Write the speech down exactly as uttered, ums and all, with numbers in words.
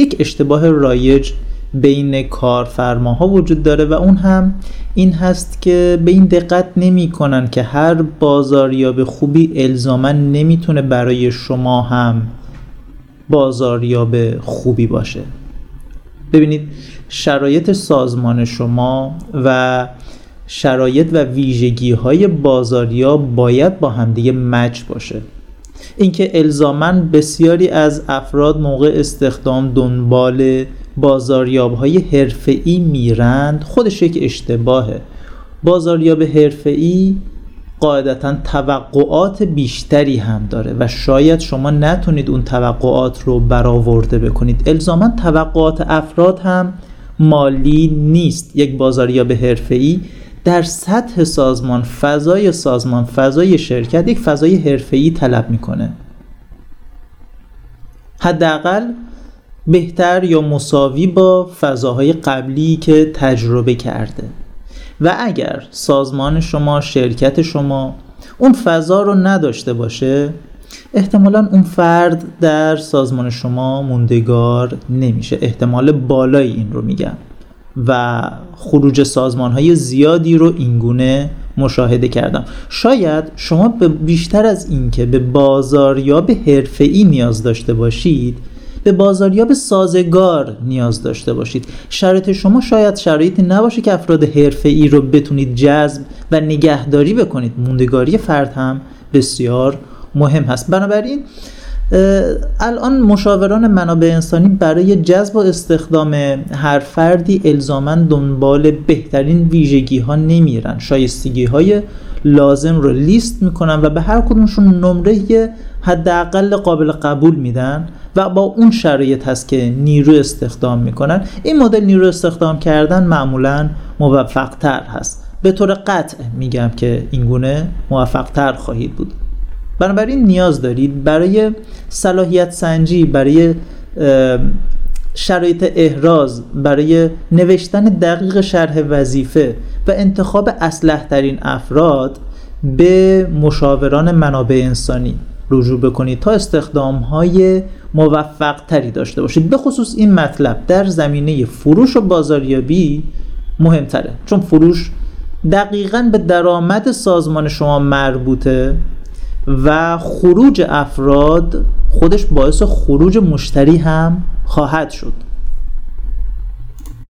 یک اشتباه رایج بین کارفرماها وجود داره و اون هم این هست که به این دقت نمی کنن که هر بازاریاب خوبی الزاماً نمیتونه برای شما هم بازاریاب خوبی باشه. ببینید شرایط سازمان شما و شرایط و ویژگی های بازاریاب باید با همدیگه مچ باشه. اینکه الزاماً بسیاری از افراد موقع استخدام دنبال بازاریاب های حرفه‌ای میرند خودش یک اشتباهه. بازاریاب حرفه‌ای قاعدتاً توقعات بیشتری هم داره و شاید شما نتونید اون توقعات رو برآورده بکنید. الزاماً توقعات افراد هم مالی نیست. یک بازاریاب حرفه‌ای در سطح سازمان، فضای سازمان، فضای شرکت یک فضای حرفه‌ای طلب میکنه. حداقل بهتر یا مساوی با فضاهای قبلی که تجربه کرده. و اگر سازمان شما، شرکت شما اون فضا رو نداشته باشه، احتمالاً اون فرد در سازمان شما موندگار نمیشه. احتمال بالایی این رو میگم و خروج سازمان‌های زیادی رو اینگونه مشاهده کردم. شاید شما به بیشتر از این که به بازاریاب حرفه‌ای نیاز داشته باشید، به بازاریاب سازگار نیاز داشته باشید. شرایط شما شاید شرایطی نباشه که افراد حرفه‌ای رو بتونید جذب و نگهداری بکنید. موندگاری فرد هم بسیار مهم هست. بنابراین الان مشاوران منابع انسانی برای جذب و استخدام هر فردی الزاماً دنبال بهترین ویژگی ها نمیرن. شایستگی های لازم رو لیست میکنن و به هر کدومشون نمره حداقل قابل قبول میدن و با اون شرایط هست که نیرو استخدام میکنن. این مدل نیرو استخدام کردن معمولاً موفق تر هست. به طور قطع میگم که اینگونه موفق تر خواهید بود. بنابراین نیاز دارید برای صلاحیت سنجی، برای شرایط احراز، برای نوشتن دقیق شرح وظیفه و انتخاب اصلح ترین افراد به مشاوران منابع انسانی رجوع بکنید تا استخدام های موفق تری داشته باشید. به خصوص این مطلب در زمینه فروش و بازاریابی مهمتره، چون فروش دقیقاً به درآمد سازمان شما مربوطه و خروج افراد خودش باعث خروج مشتری هم خواهد شد.